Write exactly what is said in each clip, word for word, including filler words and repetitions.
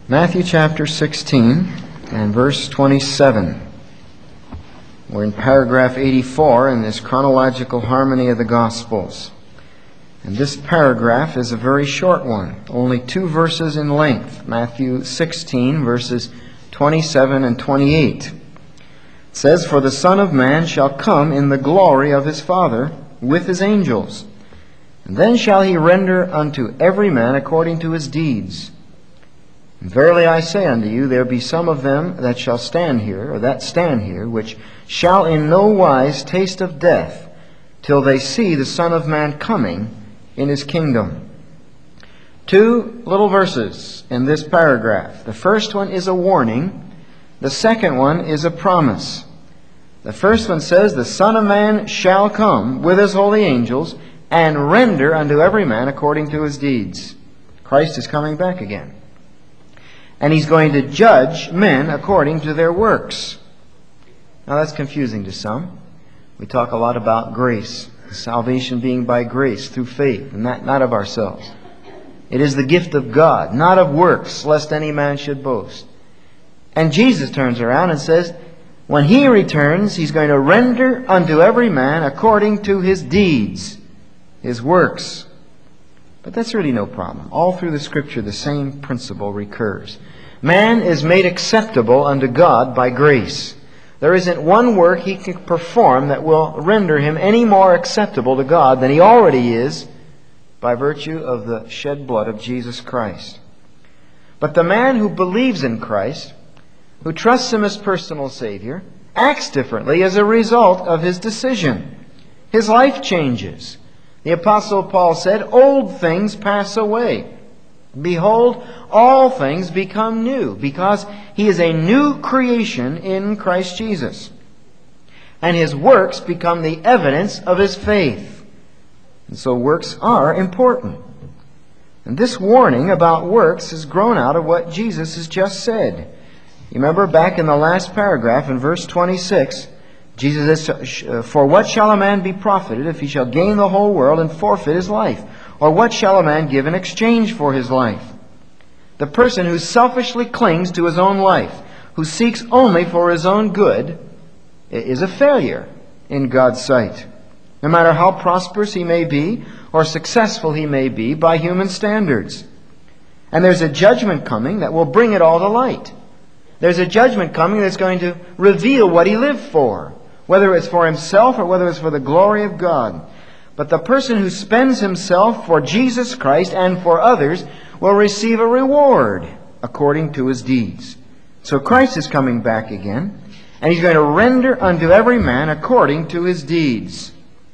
Matthew chapter sixteen and verse twenty-seven. We're in paragraph eighty-four in this chronological harmony of the Gospels. And this paragraph is a very short one, only two verses in length. Matthew sixteen, verses twenty-seven and twenty-eight. It says, "For the Son of Man shall come in the glory of his Father with his angels. And then shall he render unto every man according to his deeds. And verily I say unto you, there be some of them that shall stand here, or that stand here, which shall in no wise taste of death, till they see the Son of Man coming in his kingdom." Two little verses in this paragraph. The first one is a warning. The second one is a promise. The first one says, "The Son of Man shall come with his holy angels, and render unto every man according to his deeds." Christ is coming back again. And he's going to judge men according to their works. Now that's confusing to some. We talk a lot about grace, salvation being by grace through faith, and that not of ourselves. It is the gift of God, not of works, lest any man should boast. And Jesus turns around and says, when he returns, he's going to render unto every man according to his deeds, his works. But that's really no problem. All through the Scripture, the same principle recurs. Man is made acceptable unto God by grace. There isn't one work he can perform that will render him any more acceptable to God than he already is by virtue of the shed blood of Jesus Christ. But the man who believes in Christ, who trusts Him as personal Savior, acts differently as a result of his decision. His life changes. The Apostle Paul said, "Old things pass away. Behold, all things become new," because he is a new creation in Christ Jesus. And his works become the evidence of his faith. And so works are important. And this warning about works has grown out of what Jesus has just said. You remember back in the last paragraph in verse twenty-six, Jesus says, "For what shall a man be profited if he shall gain the whole world and forfeit his life? Or what shall a man give in exchange for his life?" The person who selfishly clings to his own life, who seeks only for his own good, is a failure in God's sight, no matter how prosperous he may be or successful he may be by human standards. And there's a judgment coming that will bring it all to light. There's a judgment coming that's going to reveal what he lived for, whether it's for himself or whether it's for the glory of God. But the person who spends himself for Jesus Christ and for others will receive a reward according to his deeds. So Christ is coming back again, and He's going to render unto every man according to his deeds.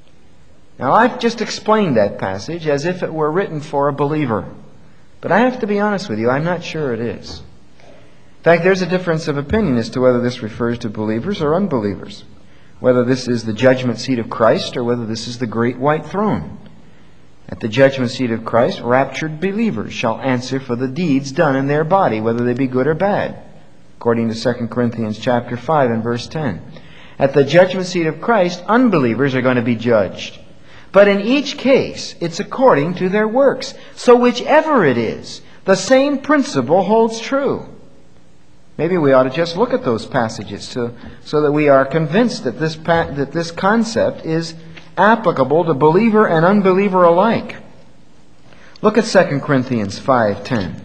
Now, I've just explained that passage as if it were written for a believer. But I have to be honest with you, I'm not sure it is. In fact, there's a difference of opinion as to whether this refers to believers or unbelievers, whether this is the judgment seat of Christ or whether this is the great white throne. At the judgment seat of Christ, raptured believers shall answer for the deeds done in their body, whether they be good or bad, according to Second Corinthians chapter five and verse ten. At the judgment seat of Christ, unbelievers are going to be judged. But in each case, it's according to their works. So whichever it is, the same principle holds true. Maybe we ought to just look at those passages to, so that we are convinced that this, that this concept is applicable to believer and unbeliever alike. Look at Second Corinthians five ten.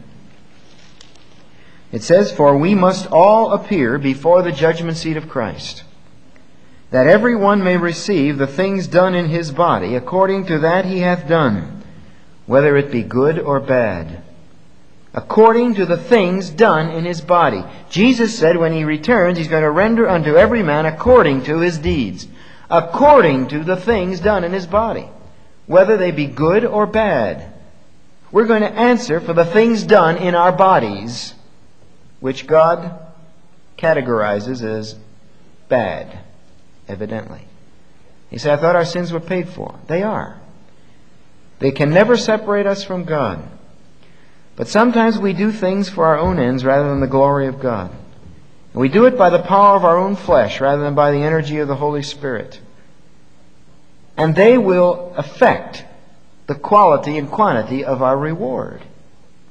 It says, "For we must all appear before the judgment seat of Christ, that every one may receive the things done in his body according to that he hath done, whether it be good or bad." According to the things done in his body. Jesus said when He returns, He's going to render unto every man according to his deeds. According to the things done in his body, whether they be good or bad. We're going to answer for the things done in our bodies, which God categorizes as bad, evidently. He said, "I thought our sins were paid for." They are. They can never separate us from God. But sometimes we do things for our own ends rather than the glory of God. And we do it by the power of our own flesh rather than by the energy of the Holy Spirit. And they will affect the quality and quantity of our reward.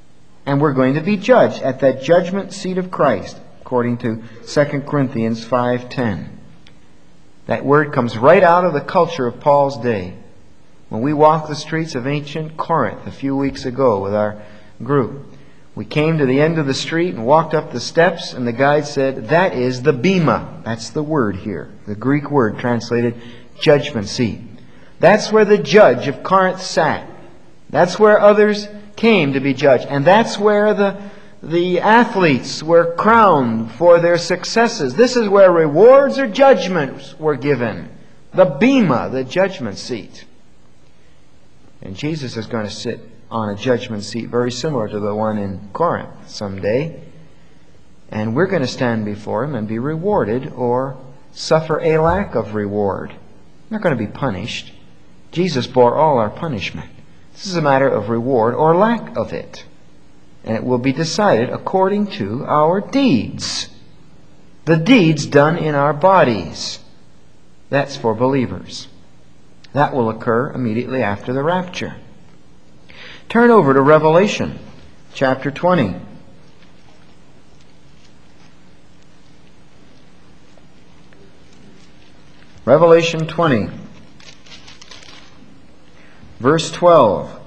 And we're going to be judged at that judgment seat of Christ, according to Second Corinthians five ten. That word comes right out of the culture of Paul's day. When we walked the streets of ancient Corinth a few weeks ago with our group, we came to the end of the street and walked up the steps, and the guide said, "That is the bema." That's the word here, the Greek word translated judgment seat. That's where the judge of Corinth sat. That's where others came to be judged. And that's where the, the athletes were crowned for their successes. This is where rewards or judgments were given. The bema, the judgment seat. And Jesus is going to sit on a judgment seat very similar to the one in Corinth someday. And we're going to stand before Him and be rewarded or suffer a lack of reward. We're not going to be punished. Jesus bore all our punishment. This is a matter of reward or lack of it. And it will be decided according to our deeds. The deeds done in our bodies. That's for believers. That will occur immediately after the rapture. Turn over to Revelation chapter twenty. Revelation twenty. Verse twelve.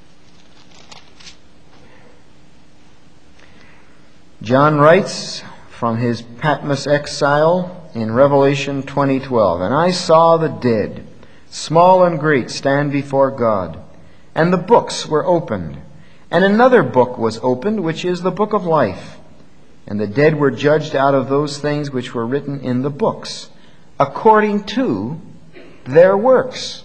John writes from his Patmos exile in Revelation twenty twelve, "And I saw the dead, small and great, stand before God, and the books were opened. And another book was opened, which is the book of life. And the dead were judged out of those things which were written in the books, according to their works."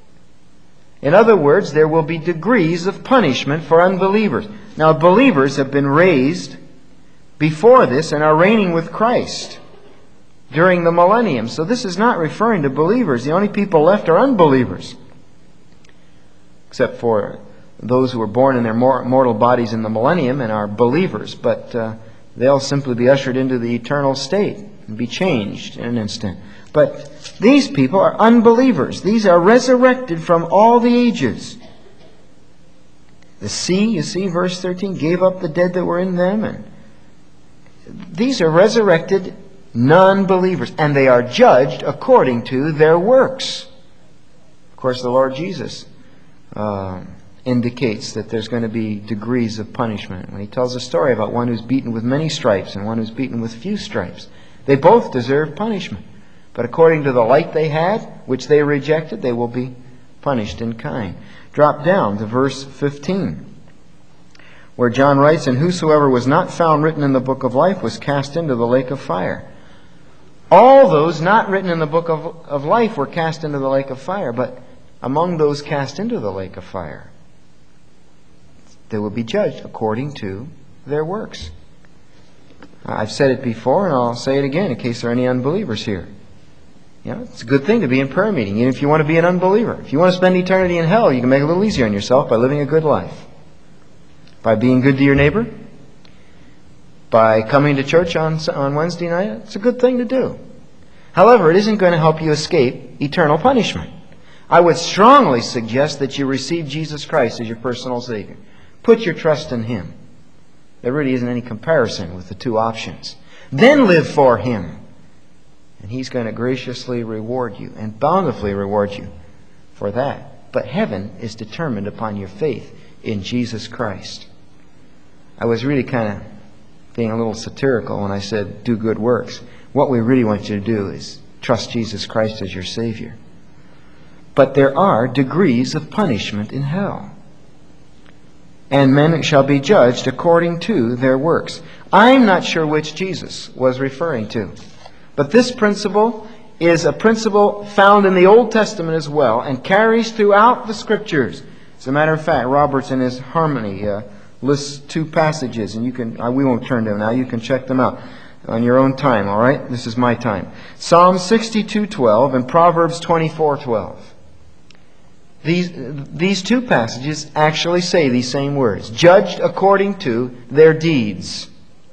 In other words, there will be degrees of punishment for unbelievers. Now, believers have been raised before this and are reigning with Christ during the millennium. So this is not referring to believers. The only people left are unbelievers, except for those who were born in their mortal bodies in the millennium and are believers. But uh, they'll simply be ushered into the eternal state and be changed in an instant. But these people are unbelievers. These are resurrected from all the ages. The sea, you see, verse thirteen, gave up the dead that were in them. And these are resurrected non-believers. And they are judged according to their works. Of course, the Lord Jesus uh, indicates that there's going to be degrees of punishment. When He tells a story about one who's beaten with many stripes and one who's beaten with few stripes, they both deserve punishment. But according to the light they had, which they rejected, they will be punished in kind. Drop down to verse fifteen, where John writes, "And whosoever was not found written in the book of life was cast into the lake of fire." All those not written in the book of, of life were cast into the lake of fire. But among those cast into the lake of fire, they will be judged according to their works. I've said it before, and I'll say it again in case there are any unbelievers here. You know, it's a good thing to be in prayer meeting, even if you want to be an unbeliever. If you want to spend eternity in hell, you can make it a little easier on yourself by living a good life. By being good to your neighbor. By coming to church on, on Wednesday night. It's a good thing to do. However, it isn't going to help you escape eternal punishment. I would strongly suggest that you receive Jesus Christ as your personal Savior. Put your trust in Him. There really isn't any comparison with the two options. Then live for Him. And He's going to graciously reward you and bountifully reward you for that. But heaven is determined upon your faith in Jesus Christ. I was really kind of being a little satirical when I said do good works. What we really want you to do is trust Jesus Christ as your Savior. But there are degrees of punishment in hell. And men shall be judged according to their works. I'm not sure which Jesus was referring to. But this principle is a principle found in the Old Testament as well and carries throughout the Scriptures. As a matter of fact, Roberts in his Harmony uh, lists two passages, and you can uh, we won't turn to them now. You can check them out on your own time, all right? This is my time. Psalm sixty-two twelve and Proverbs twenty-four twelve. These, these two passages actually say these same words. Judged according to their deeds.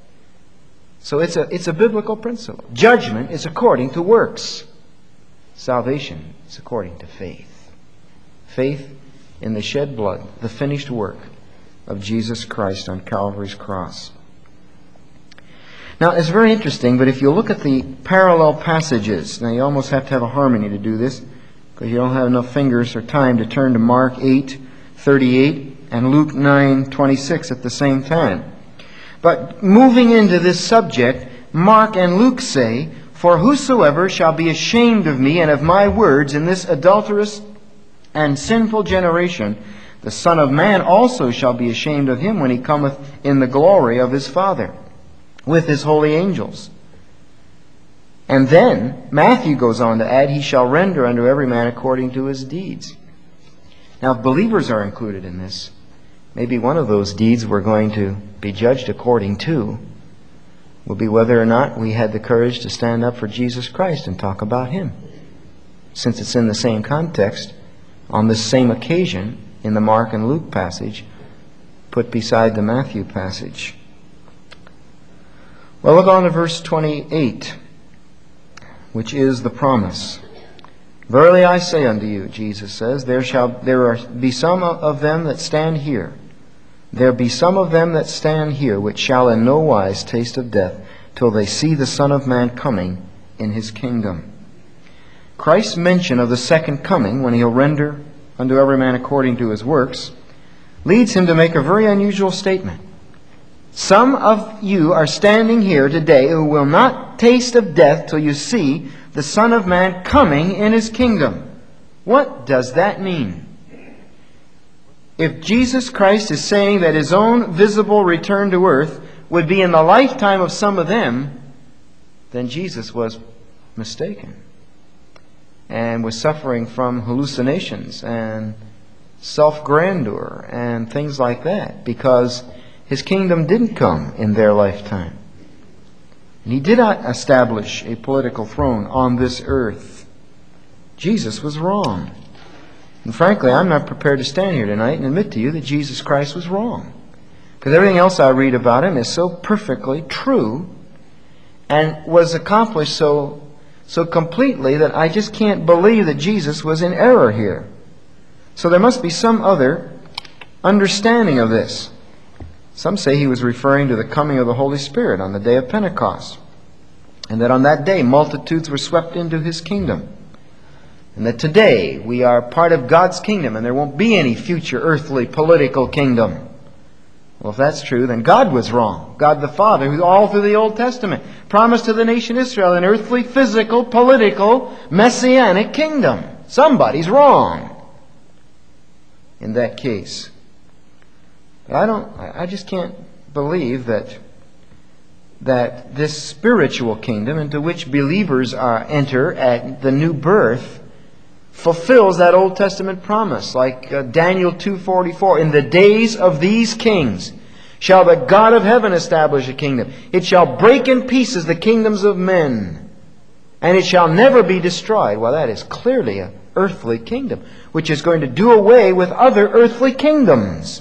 So it's a, it's a biblical principle. Judgment is according to works. Salvation is according to faith. Faith in the shed blood, the finished work of Jesus Christ on Calvary's cross. Now, it's very interesting, but if you look at the parallel passages, now you almost have to have a harmony to do this, because you don't have enough fingers or time to turn to Mark eight thirty-eight and Luke nine twenty-six at the same time. But moving into this subject, Mark and Luke say, "For whosoever shall be ashamed of me and of my words in this adulterous and sinful generation, the Son of Man also shall be ashamed of him when he cometh in the glory of his Father with his holy angels." And then Matthew goes on to add, "He shall render unto every man according to his deeds." Now, if believers are included in this, maybe one of those deeds we're going to be judged according to will be whether or not we had the courage to stand up for Jesus Christ and talk about Him, since it's in the same context, on this same occasion, in the Mark and Luke passage, put beside the Matthew passage. Well, look on to verse twenty-eight, which is the promise. "Verily I say unto you," Jesus says, there shall there are, be some of them that stand here. There be some of them that stand here, which shall in no wise taste of death, till they see the Son of Man coming in His kingdom." Christ's mention of the second coming, when He'll render unto every man according to his works, leads Him to make a very unusual statement. Some of you are standing here today who will not taste of death till you see the Son of Man coming in His kingdom. What does that mean? If Jesus Christ is saying that His own visible return to earth would be in the lifetime of some of them, then Jesus was mistaken and was suffering from hallucinations and self-grandeur and things like that, because His kingdom didn't come in their lifetime. And He did not establish a political throne on this earth. Jesus was wrong. And frankly, I'm not prepared to stand here tonight and admit to you that Jesus Christ was wrong, because everything else I read about Him is so perfectly true and was accomplished so so completely that I just can't believe that Jesus was in error here. So there must be some other understanding of this. Some say He was referring to the coming of the Holy Spirit on the day of Pentecost, and that on that day multitudes were swept into His kingdom, and that today we are part of God's kingdom and there won't be any future earthly political kingdom. Well, if that's true, then God was wrong. God the Father, who all through the Old Testament promised to the nation Israel an earthly, physical, political, messianic kingdom. Somebody's wrong in that case. But I don't, I just can't believe that that this spiritual kingdom into which believers are enter at the new birth fulfills that Old Testament promise, like uh, Daniel two forty-four. "In the days of these kings shall the God of heaven establish a kingdom. It shall break in pieces the kingdoms of men, and it shall never be destroyed." Well, that is clearly an earthly kingdom, which is going to do away with other earthly kingdoms.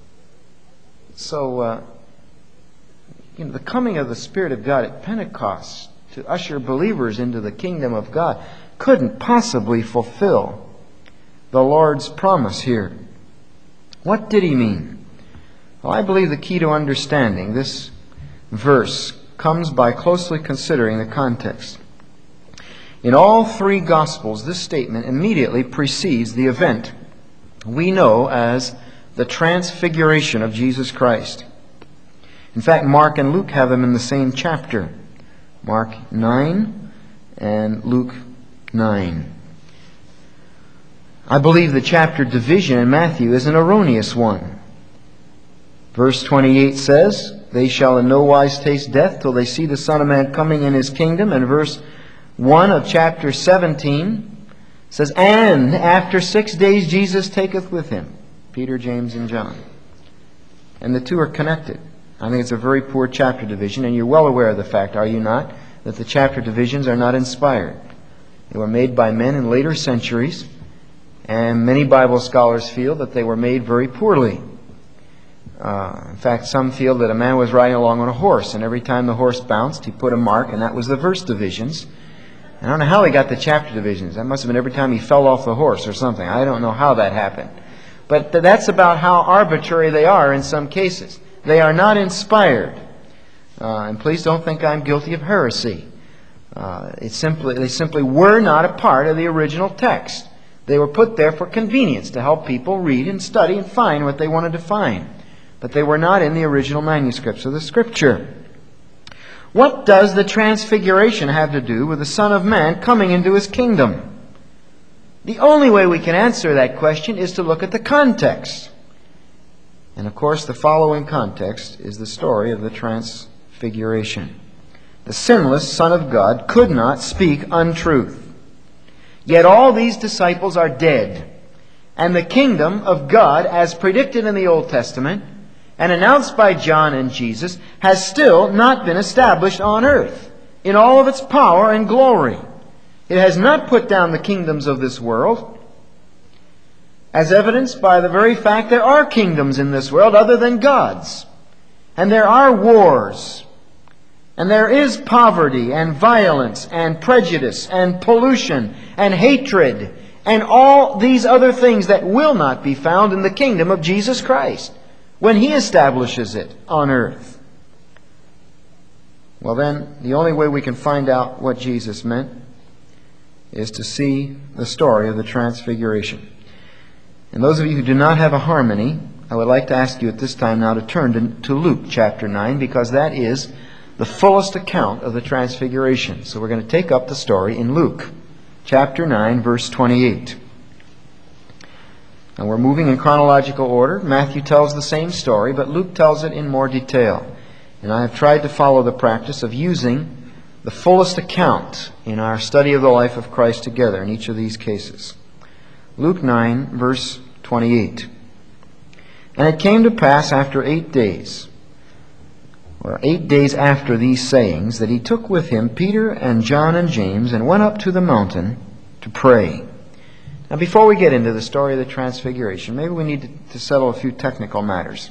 So, uh, you know, the coming of the Spirit of God at Pentecost to usher believers into the kingdom of God couldn't possibly fulfill the Lord's promise here. What did He mean? Well, I believe the key to understanding this verse comes by closely considering the context. In all three Gospels, this statement immediately precedes the event we know as the transfiguration of Jesus Christ. In fact, Mark and Luke have them in the same chapter. Mark nine and Luke nine. I believe the chapter division in Matthew is an erroneous one. Verse twenty-eight says, "They shall in no wise taste death till they see the Son of Man coming in His kingdom." And verse one of chapter seventeen says, "And after six days Jesus taketh with Him Peter, James, and John." And the two are connected. I think it's a very poor chapter division, and you're well aware of the fact, are you not, that the chapter divisions are not inspired. They were made by men in later centuries, and many Bible scholars feel that they were made very poorly. Uh, in fact, some feel that a man was riding along on a horse, and every time the horse bounced, he put a mark, and that was the verse divisions. I don't know how he got the chapter divisions. That must have been every time he fell off the horse or something. I don't know how that happened. But th- that's about how arbitrary they are in some cases. They are not inspired. Uh, and please don't think I'm guilty of heresy. Uh, it's simply, they simply were not a part of the original text. They were put there for convenience, to help people read and study and find what they wanted to find. But they were not in the original manuscripts of the Scripture. What does the Transfiguration have to do with the Son of Man coming into His kingdom? The only way we can answer that question is to look at the context. And of course, the following context is the story of the Transfiguration. The sinless Son of God could not speak untruth. Yet all these disciples are dead. And the kingdom of God, as predicted in the Old Testament and announced by John and Jesus, has still not been established on earth in all of its power and glory. It has not put down the kingdoms of this world, as evidenced by the very fact there are kingdoms in this world other than God's. And there are wars. And there is poverty and violence and prejudice and pollution and hatred and all these other things that will not be found in the kingdom of Jesus Christ when He establishes it on earth. Well then, the only way we can find out what Jesus meant is to see the story of the Transfiguration. And those of you who do not have a harmony, I would like to ask you at this time now to turn to, to Luke chapter nine, because that is the fullest account of the Transfiguration. So we're going to take up the story in Luke chapter nine, verse twenty-eight. And we're moving in chronological order. Matthew tells the same story, but Luke tells it in more detail. And I have tried to follow the practice of using the fullest account in our study of the life of Christ together in each of these cases. Luke nine, verse twenty-eight. And it came to pass after eight days, or eight days after these sayings, that he took with him Peter and John and James, and went up to the mountain to pray. Now, before we get into the story of the Transfiguration, maybe we need to, to settle a few technical matters.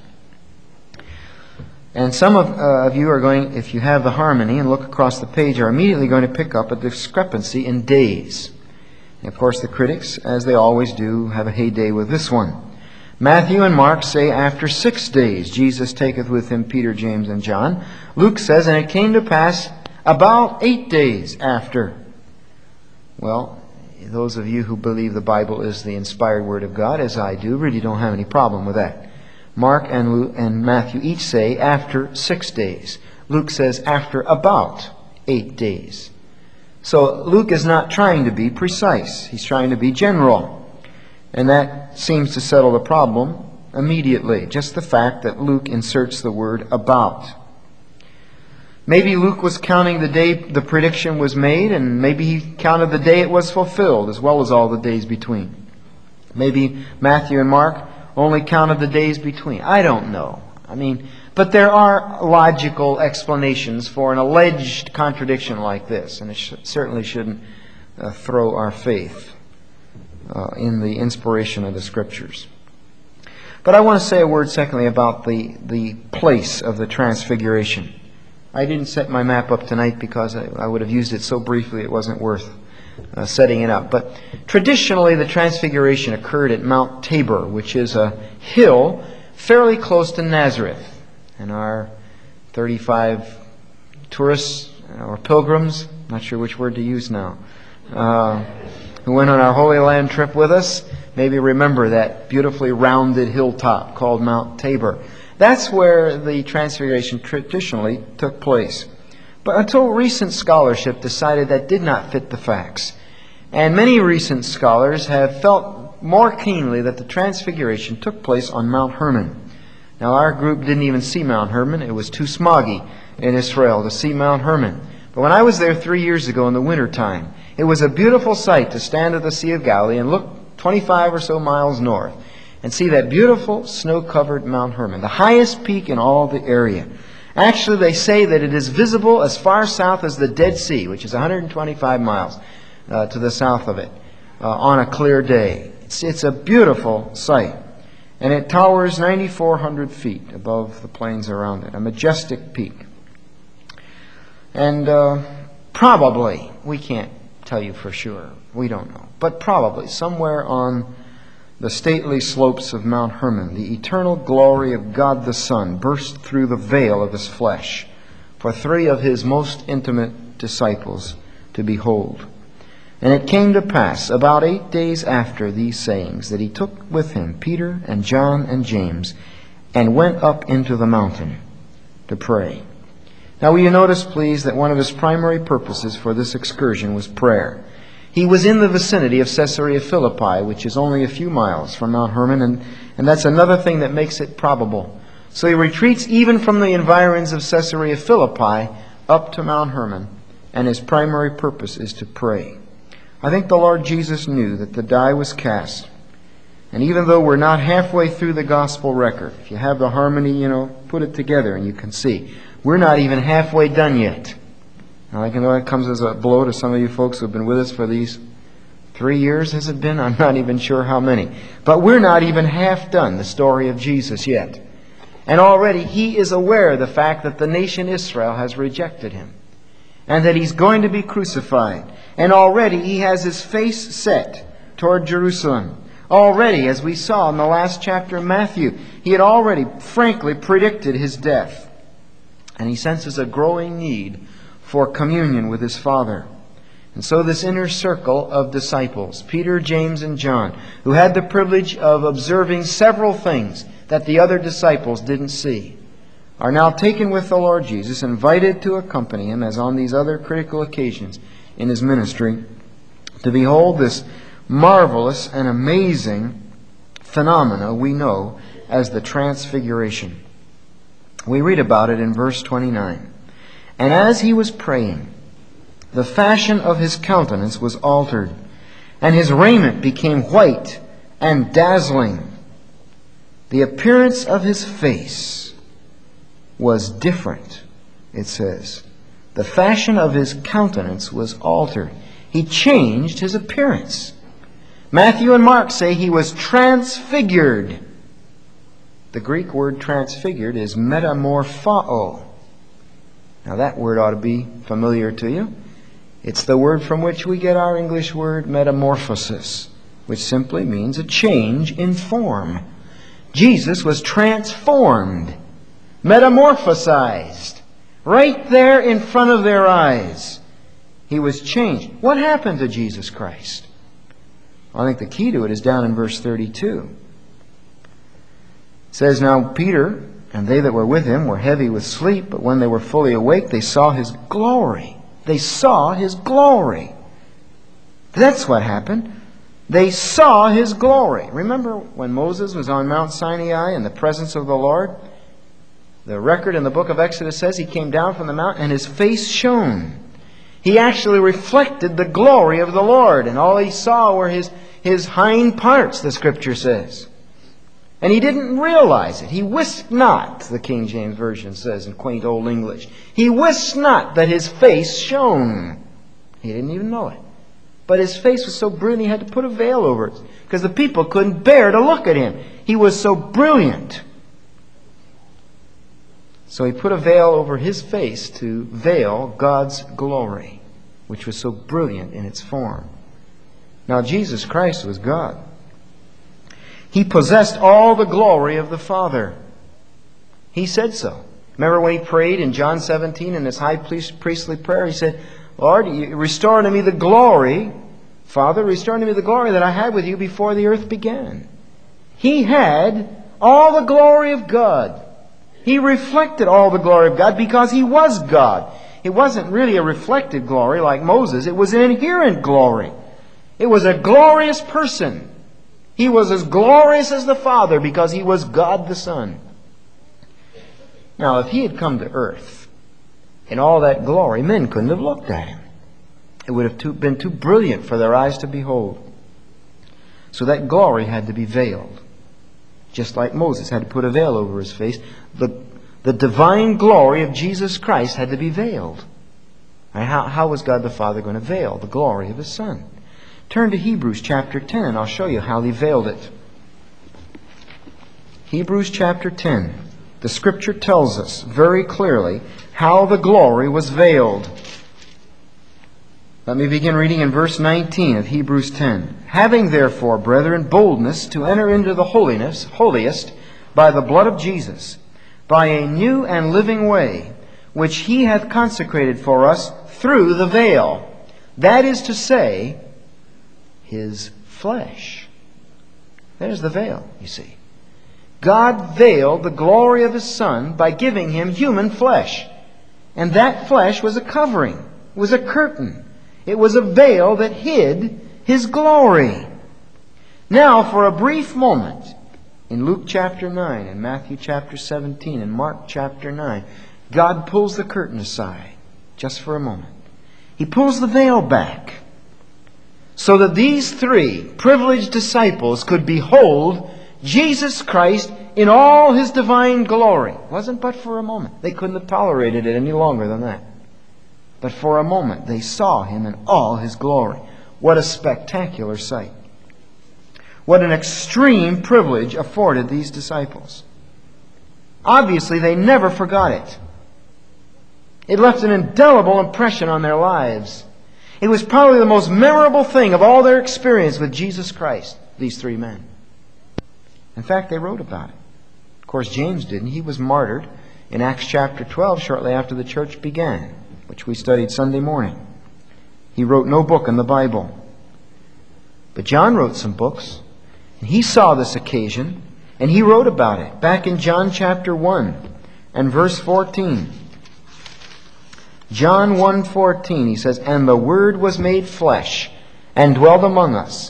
And some of, uh, of you are going, if you have the harmony and look across the page, are immediately going to pick up a discrepancy in days. And of course, the critics, as they always do, have a heyday with this one. Matthew and Mark say after six days Jesus taketh with him Peter, James, and John. Luke says, and it came to pass about eight days after. Well, those of you who believe the Bible is the inspired Word of God, as I do, really don't have any problem with that. Mark and, Luke and Matthew each say after six days. Luke says after about eight days. So Luke is not trying to be precise. He's trying to be general. And that seems to settle the problem immediately. Just the fact that Luke inserts the word about. Maybe Luke was counting the day the prediction was made, and maybe he counted the day it was fulfilled, as well as all the days between. Maybe Matthew and Mark only counted the days between. I don't know. I mean, but there are logical explanations for an alleged contradiction like this, and it sh- certainly shouldn't uh, throw our faith uh, in the inspiration of the Scriptures. But I want to say a word, secondly, about the, the place of the Transfiguration. I didn't set my map up tonight because I, I would have used it so briefly it wasn't worth Uh, setting it up. But traditionally the Transfiguration occurred at Mount Tabor, which is a hill fairly close to Nazareth. And our thirty-five tourists or pilgrims, not sure which word to use now, uh, who went on our Holy Land trip with us, maybe remember that beautifully rounded hilltop called Mount Tabor. That's where the Transfiguration traditionally took place. But until recent scholarship decided that did not fit the facts. And many recent scholars have felt more keenly that the Transfiguration took place on Mount Hermon. Now, our group didn't even see Mount Hermon. It was too smoggy in Israel to see Mount Hermon. But when I was there three years ago in the wintertime, it was a beautiful sight to stand at the Sea of Galilee and look twenty-five or so miles north and see that beautiful snow-covered Mount Hermon, the highest peak in all the area. Actually, they say that it is visible as far south as the Dead Sea, which is one hundred twenty-five miles uh, to the south of it, uh, on a clear day. It's, it's a beautiful sight. And it towers nine thousand four hundred feet above the plains around it, a majestic peak. And uh, probably, we can't tell you for sure, we don't know, but probably somewhere on the stately slopes of Mount Hermon, the eternal glory of God the Son burst through the veil of his flesh for three of his most intimate disciples to behold. And it came to pass, about eight days after these sayings, that he took with him Peter and John and James, and went up into the mountain to pray. Now will you notice, please, that one of his primary purposes for this excursion was prayer. He was in the vicinity of Caesarea Philippi, which is only a few miles from Mount Hermon, and, and that's another thing that makes it probable. So he retreats even from the environs of Caesarea Philippi up to Mount Hermon, and his primary purpose is to pray. I think the Lord Jesus knew that the die was cast. And even though we're not halfway through the gospel record, if you have the harmony, you know, put it together and you can see, we're not even halfway done yet. Now, I know that comes as a blow to some of you folks who have been with us for these three years, has it been? I'm not even sure how many. But we're not even half done the story of Jesus yet. And already he is aware of the fact that the nation Israel has rejected him, and that he's going to be crucified. And already he has his face set toward Jerusalem. Already, as we saw in the last chapter of Matthew, he had already frankly predicted his death. And he senses a growing need for communion with his Father. And so this inner circle of disciples, Peter, James, and John, who had the privilege of observing several things that the other disciples didn't see, are now taken with the Lord Jesus, invited to accompany him, as on these other critical occasions in his ministry, to behold this marvelous and amazing phenomena we know as the Transfiguration. We read about it in verse twenty-nine. And as he was praying, the fashion of his countenance was altered, and his raiment became white and dazzling. The appearance of his face was different, it says. The fashion of his countenance was altered. He changed his appearance. Matthew and Mark say he was transfigured. The Greek word transfigured is metamorphao. Now that word ought to be familiar to you. It's the word from which we get our English word metamorphosis, which simply means a change in form. Jesus was transformed, metamorphosized, right there in front of their eyes. He was changed. What happened to Jesus Christ? I think the key to it is down in verse thirty-two. It says, Now Peter and they that were with him were heavy with sleep, but when they were fully awake, they saw his glory. They saw his glory. That's what happened. They saw his glory. Remember when Moses was on Mount Sinai in the presence of the Lord? The record in the book of Exodus says he came down from the mount and his face shone. He actually reflected the glory of the Lord, and all he saw were his, his hind parts, the Scripture says. And he didn't realize it. He wist not, the King James Version says in quaint old English. He wist not that his face shone. He didn't even know it. But his face was so brilliant he had to put a veil over it, because the people couldn't bear to look at him. He was so brilliant. So he put a veil over his face to veil God's glory, which was so brilliant in its form. Now Jesus Christ was God. He possessed all the glory of the Father. He said so. Remember when he prayed in John seventeen in his high priestly prayer, he said, Lord, restore unto me the glory, Father, restore unto me the glory that I had with you before the earth began. He had all the glory of God. He reflected all the glory of God because he was God. It wasn't really a reflected glory like Moses. It was an inherent glory. It was a glorious person. He was as glorious as the Father because he was God the Son. Now, if he had come to earth in all that glory, men couldn't have looked at him. It would have too, been too brilliant for their eyes to behold. So that glory had to be veiled. Just like Moses had to put a veil over his face, the, the divine glory of Jesus Christ had to be veiled. And how, how was God the Father going to veil the glory of his Son? Turn to Hebrews chapter ten, and I'll show you how he veiled it. Hebrews chapter ten. The Scripture tells us very clearly how the glory was veiled. Let me begin reading in verse nineteen of Hebrews ten. Having therefore, brethren, boldness to enter into the holiness, holiest, by the blood of Jesus, by a new and living way, which He hath consecrated for us through the veil, that is to say, His flesh. There's the veil, you see. God veiled the glory of His Son by giving Him human flesh. And that flesh was a covering, it was a curtain. It was a veil that hid His glory. Now, for a brief moment, in Luke chapter nine, in Matthew chapter seventeen, in Mark chapter nine, God pulls the curtain aside, just for a moment. He pulls the veil back, so that these three privileged disciples could behold Jesus Christ in all His divine glory. It wasn't but for a moment. They couldn't have tolerated it any longer than that. But for a moment they saw Him in all His glory. What a spectacular sight. What an extreme privilege afforded these disciples. Obviously they never forgot it. It left an indelible impression on their lives. It was probably the most memorable thing of all their experience with Jesus Christ, these three men. In fact, they wrote about it. Of course, James didn't. He was martyred in Acts chapter twelve shortly after the church began, which we studied Sunday morning. He wrote no book in the Bible. But John wrote some books, and he saw this occasion, and he wrote about it back in John chapter one and verse fourteen. John one fourteen, he says, "And the Word was made flesh, and dwelt among us.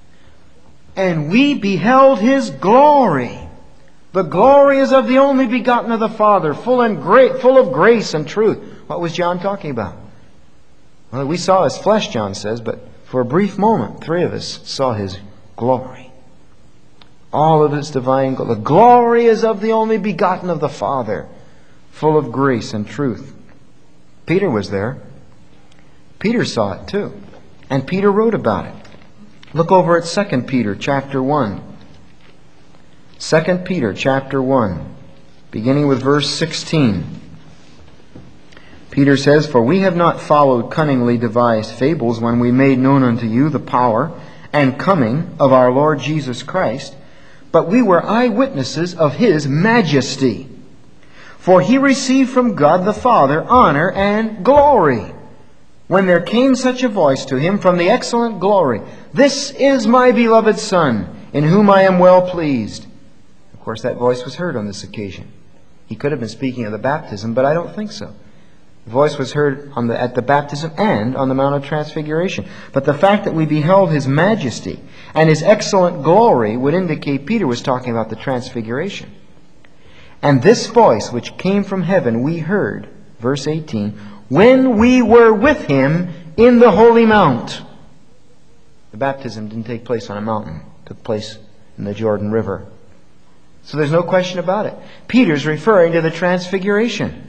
And we beheld His glory. The glory is of the only begotten of the Father, full and great, full of grace and truth." What was John talking about? Well, we saw His flesh, John says, but for a brief moment, three of us saw His glory. All of His divine glory. The glory is of the only begotten of the Father, full of grace and truth. Peter was there. Peter saw it too. And Peter wrote about it. Look over at Second Peter chapter one. Second Peter chapter one, beginning with verse sixteen. Peter says, "For we have not followed cunningly devised fables when we made known unto you the power and coming of our Lord Jesus Christ, but we were eyewitnesses of His majesty. For He received from God the Father honor and glory, when there came such a voice to Him from the excellent glory, 'This is my beloved Son, in whom I am well pleased.'" Of course, that voice was heard on this occasion. He could have been speaking of the baptism, but I don't think so. The voice was heard on the, at the baptism and on the Mount of Transfiguration. But the fact that we beheld His majesty and His excellent glory would indicate Peter was talking about the Transfiguration. "And this voice which came from heaven we heard," verse eighteen, "when we were with Him in the holy mount." The baptism didn't take place on a mountain. It took place in the Jordan River. So there's no question about it. Peter's referring to the Transfiguration.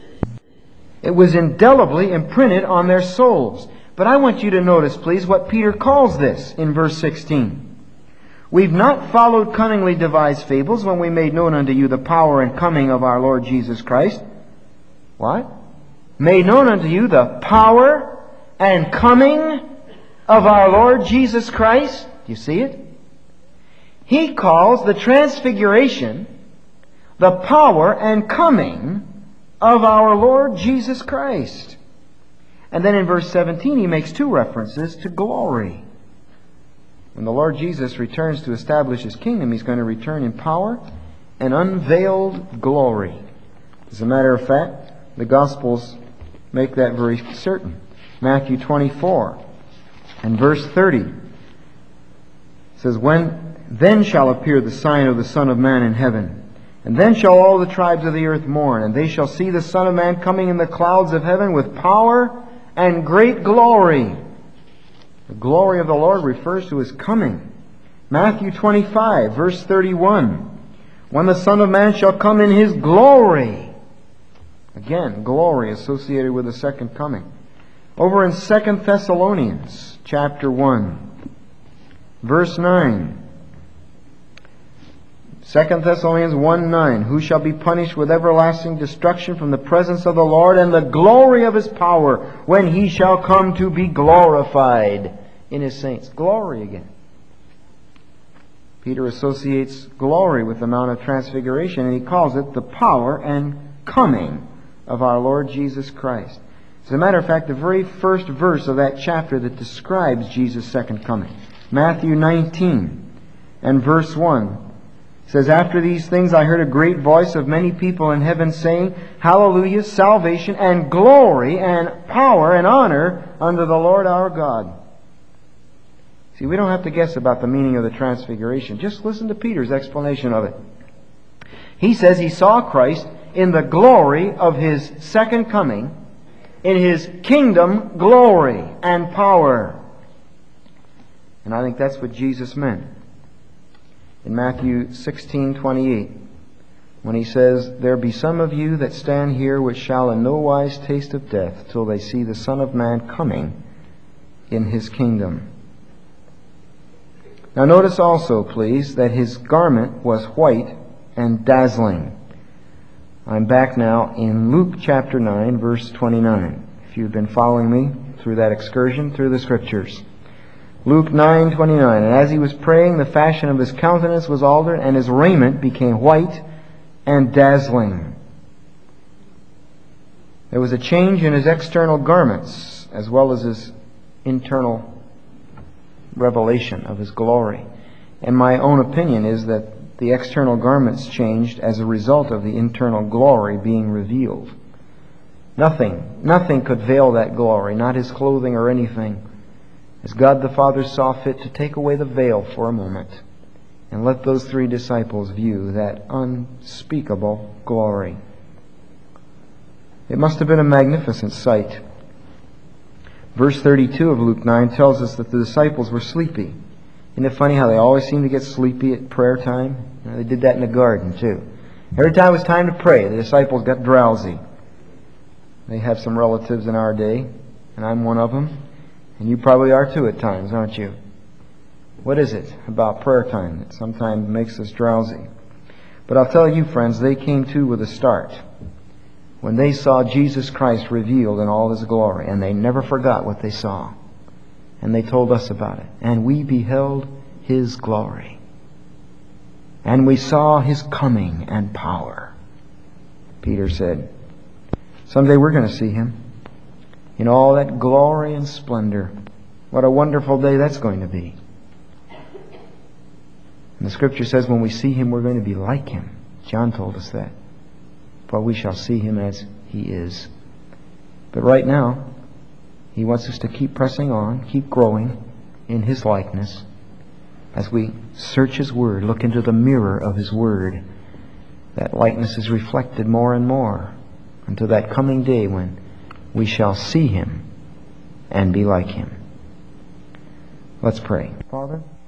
It was indelibly imprinted on their souls. But I want you to notice, please, what Peter calls this in verse sixteen. "We've not followed cunningly devised fables when we made known unto you the power and coming of our Lord Jesus Christ." What? "Made known unto you the power and coming of our Lord Jesus Christ." Do you see it? He calls the Transfiguration the power and coming of our Lord Jesus Christ. And then in verse seventeen he makes two references to glory. When the Lord Jesus returns to establish His kingdom, He's going to return in power and unveiled glory. As a matter of fact, the Gospels make that very certain. Matthew twenty-four and verse thirty says, "When then shall appear the sign of the Son of Man in heaven, and then shall all the tribes of the earth mourn, and they shall see the Son of Man coming in the clouds of heaven with power and great glory." The glory of the Lord refers to His coming. Matthew twenty-five, verse thirty-one, "When the Son of Man shall come in His glory." Again, glory associated with the second coming. Over in Second Thessalonians chapter one, verse nine. Second Thessalonians one nine, who shall be punished with everlasting destruction from the presence of the Lord and the glory of His power, when He shall come to be glorified in His saints. Glory again. Peter associates glory with the Mount of Transfiguration, and he calls it the power and coming of our Lord Jesus Christ. As a matter of fact, the very first verse of that chapter that describes Jesus' second coming, Matthew nineteen and verse one, says, after these things I heard a great voice of many people in heaven saying, Hallelujah, salvation and glory and power and honor unto the Lord our God. See, we don't have to guess about the meaning of the Transfiguration. Just listen to Peter's explanation of it. He says he saw Christ in the glory of His second coming, in His kingdom glory and power. And I think that's what Jesus meant in Matthew sixteen twenty-eight, when He says, There be some of you that stand here which shall in no wise taste of death till they see the Son of Man coming in His kingdom. Now notice also, please, that His garment was white and dazzling. I'm back now in Luke chapter nine, verse twenty-nine. If you've been following me through that excursion through the Scriptures. Luke nine twenty-nine. And as He was praying, the fashion of His countenance was altered, and His raiment became white and dazzling. There was a change in His external garments, as well as His internal revelation of His glory. And my own opinion is that the external garments changed as a result of the internal glory being revealed. Nothing, nothing could veil that glory, not His clothing or anything, as God the Father saw fit to take away the veil for a moment and let those three disciples view that unspeakable glory. It must have been a magnificent sight. Verse thirty-two of Luke nine tells us that the disciples were sleepy. Isn't it funny how they always seem to get sleepy at prayer time? You know, they did that in the garden too. Every time it was time to pray, the disciples got drowsy. They have some relatives in our day, and I'm one of them. And you probably are too at times, aren't you? What is it about prayer time that sometimes makes us drowsy? But I'll tell you, friends, they came to with a start when they saw Jesus Christ revealed in all His glory, and they never forgot what they saw. And they told us about it. And we beheld His glory. And we saw His coming and power. Peter said, someday we're going to see Him in all that glory and splendor. What a wonderful day that's going to be. And the Scripture says when we see Him, we're going to be like Him. John told us that. For we shall see Him as He is. But right now, He wants us to keep pressing on, keep growing in His likeness as we search His Word, look into the mirror of His Word. That likeness is reflected more and more until that coming day when we shall see Him and be like Him. Let's pray. Father,